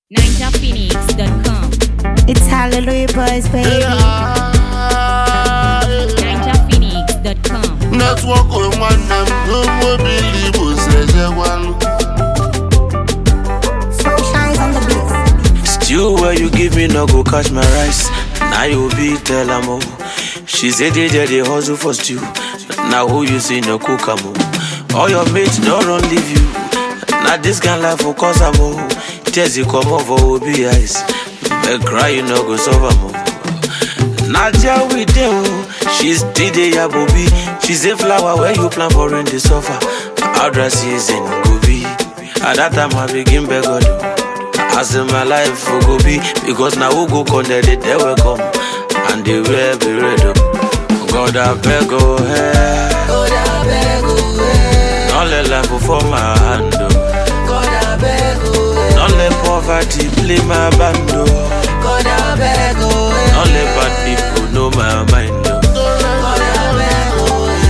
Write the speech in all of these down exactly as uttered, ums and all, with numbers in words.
ninja phoenix dot com. It's Hallelujah Boys, baby. ninja phoenix dot com. Network with one name, no more believe who says you want. So shines on the beat. Stew where you give me no go catch my rice. Now you be tell am oh. She said they did the hustle for stew. Now who you see no cook am oh. All your mates don't run leave you. Now this kind life for cause am oh. Tears you come over will be eyes. But cry you no go solve am oh. Nadia with them oh. She's Dide Yabobi. She's a flower where you plant for in the sofa. Our dress is in Gobi. At that time I begin beg God. As in my life for go be, because now who go connected, they will come and they will be ready. God I beg go ahead. God I beg go ahead. Not let life for my hand. God I beg go ahead. Not let poverty play my band. God I beg go ahead. Not let bad people know my mind. God I beg go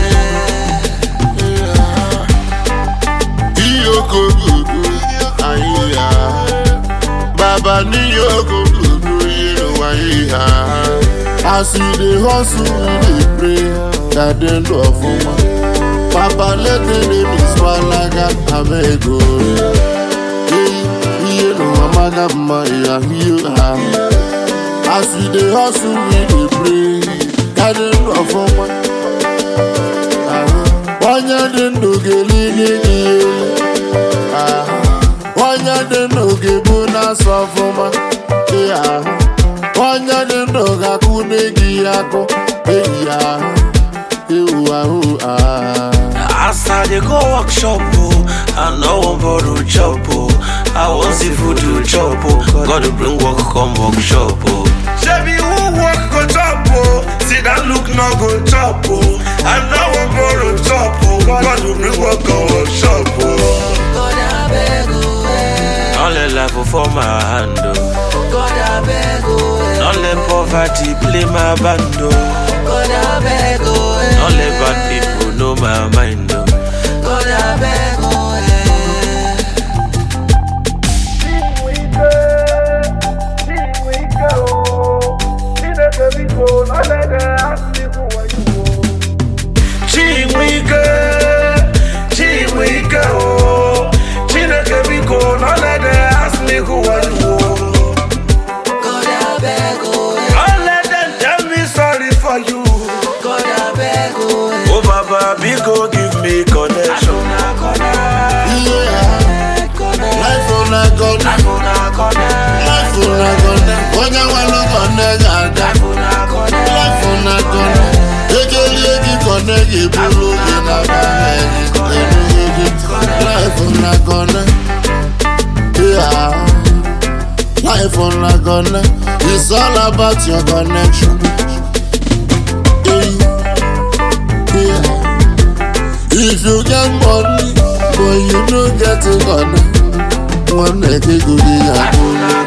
ahead. Iyoko gudu, ayiya. Baba ni yoko gudu, you know ayiya. As you dey hustle, you dey pray that they do for me. Papa let the name swalaga abego. Hey, you know amaga ma ya you ha. As you dey hustle, you dey pray that they do for me. Wanya dendo gelini ni. Ah, wanya dendo gebuna sofuma. Yeah. Wanya dendo gakune giyako. Yeah. You ah. As I dey go workshop oh, I know one borrow chop oh. I want see food to chop oh. God to bring work come workshop oh. Shebi who work go chop oh. See that look no go chop oh. I know one borrow chop oh. God to bring work come workshop oh. God I beg go ahead. Don't let life for my hand oh. God I beg go ahead. Don't let poverty play my band oh. God I beg go ahead. Don't let bad people know my mind oh. God I beg go ahead. Chinwike, Chinwike oh. Chineke biko, don't let them ask me who are you oh. God I beg go ahead. Don't let them tell me sorry for you. God I beg go ahead. Oh Baba, biko give me connection. Yeah. Life on a gun. Life on a gun. Wanya wano gun gada. Life on a gun. Ekeli eki konegi bulu gina banegi. Life on a gun. Yeah. Life on a gun. It's all about your connection. Yeah. If you get money, but you don't get it on one day you go get one day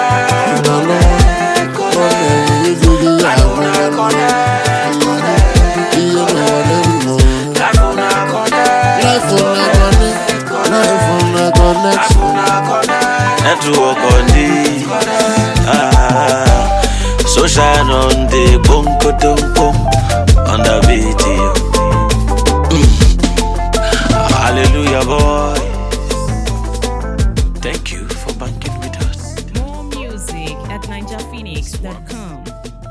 you go get one. You know what I know. Life on a connect, life on a connection. Network on the ah, so shine on the bunko dunko on the video. Hallelujah, boy. Thank you for banking with us. More music at ninja phoenix dot com.